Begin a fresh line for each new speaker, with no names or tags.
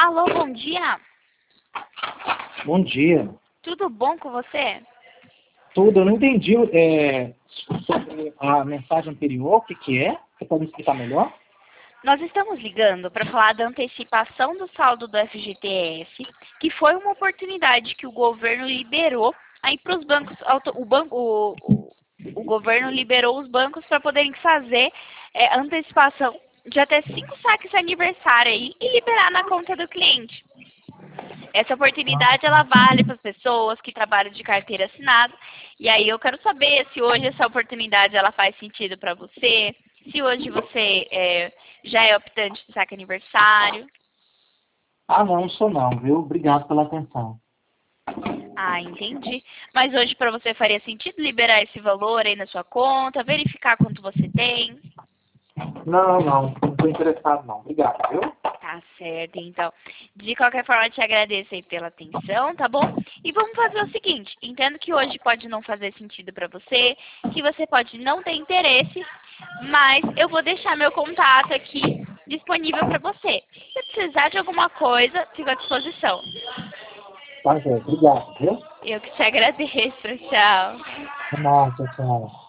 Alô, bom dia.
Bom dia.
Tudo bom com você?
Tudo, eu não entendi sobre a mensagem anterior, o que que é? Você pode me explicar melhor?
Nós estamos ligando para falar da antecipação do saldo do FGTS, que foi uma oportunidade que o governo liberou aí para os bancos, o governo liberou os bancos para poderem fazer antecipação de até 5 saques de aniversário aí e liberar na conta do cliente. Essa oportunidade ela vale para as pessoas que trabalham de carteira assinada. E aí eu quero saber se hoje essa oportunidade ela faz sentido para você, se hoje você já é optante do saque aniversário.
Ah, não sou não, viu? Obrigado pela atenção.
Ah, entendi. Mas hoje para você faria sentido liberar esse valor aí na sua conta, verificar quanto você tem?
Não estou interessado não. Obrigado, viu?
Tá certo, então. De qualquer forma, eu te agradeço aí pela atenção, tá bom? E vamos fazer o seguinte, entendo que hoje pode não fazer sentido pra você, que você pode não ter interesse, mas eu vou deixar meu contato aqui disponível pra você. Se precisar de alguma coisa, fico à disposição.
Tá, gente. Obrigado, viu?
Eu que te agradeço, tchau.
Até mais, tchau, tchau.